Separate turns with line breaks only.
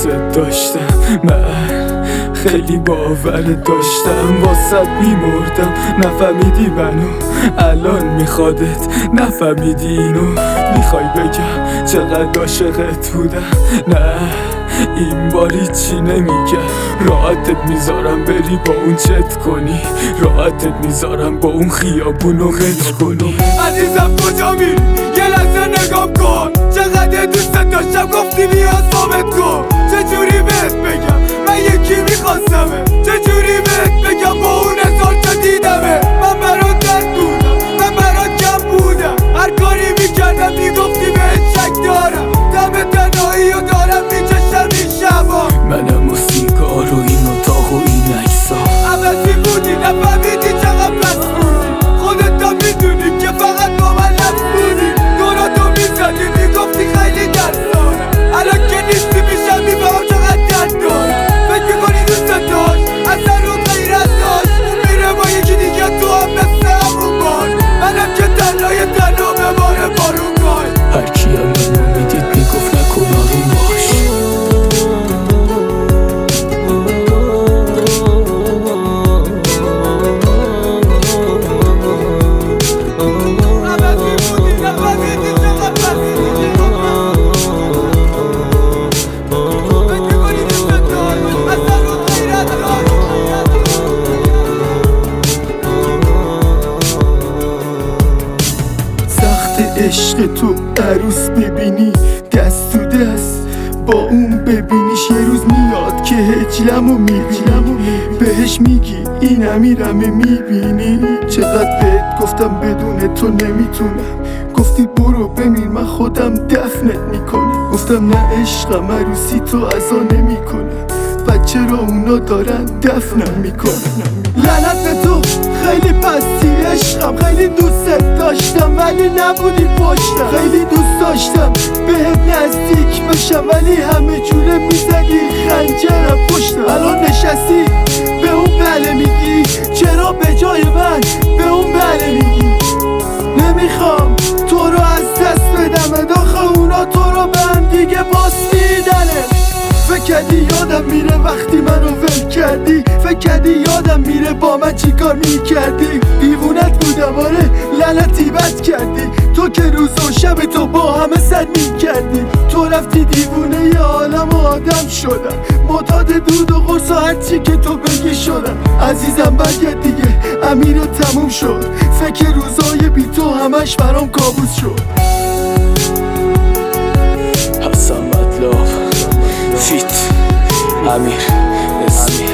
دوست داشتم، من خیلی باور داشتم، واسط میمردم، نفهمیدی منو، الان میخوادت، نفهمیدی اینو. میخوای بگم چقدر عاشقت بودم؟ نه این باری چی نمیگم، راحتت میذارم بری با اون چت کنی، راحتت میذارم با اون خیابونو قطع کنی.
عزیزم کجا میری؟ یه لحظه نگام کن، چقدر دوستت داشتم، گفتی بیا ثابت کن. چجوری بهت بگم من یکی میخواستمه، چجوری بهت بگم با اون هزار تا دیدمه. من برات درد بودم، من برات کم بودم، هر کاری میکردم میگفتی بهت شک دارم. دم تنهایی و دارم میچشم این شبا،
منم و سیگار و این اتاق و این عکسا.
عوضی بودی نفهمیدی چقدر بس بودی، خودت هم میدونی که فقط با من لفظ بودی. دوراتو میزدی میگفتی خیلی درد دارم، الان که نیستی میشم میفهم چقدر درد دارم. فکر میکنی دوست داشت اصلا رو غیرت داشت، اون میره با یکی دیگه تو هم مثل همون بار، منم که تنهای تنها بباره بارونگاه.
هرکی هم منو میدید میگفت نکن آروم باش.
عشق تو عروس ببینی دست تو دست با اون ببینیش، یه روز میاد که هجلمو میبینی، بهش میگی این امیرمه میبینی. چقدر بهت گفتم بدون تو نمیتونم، گفتی برو بمیر من خودم دفنت میکنم. گفتم نه عشقم عروسی تو عزا نمیکنم، و چرا اونا دارن دفنم میکنن. لعنت به تو خیلی پستی عشقم، خیلی دوستت داشتم ولی نبودی پشتم. خیلی دوست داشتم بهت نزدیک بشم ولی همه جوره میزدی خنجرم پشتم. الان نشستی به اون بله میگی، چرا به جای من به اون بله میگی؟ نمیخوام تو رو از دست بدم، داخل اونا تو رو به هم دیگه باز میدنه. فکر کردی یادم میره وقتی منو ول کردی، فکر کردی یادم میره با من چی کار میکردی. دیوونت بودم آره لعنتی بد کردی، تو که روز و شب تو با همه سر میکردی. تو رفتی دیوونه ی عالم و آدم شدم، معتاد دود و قرص و هرچی که تو بگی شدم. عزیزم برگرد دیگه امیر تموم شد، فکر روزای بی تو همش برام کابوس شد.
حسن مطلب فیت امیر اسمی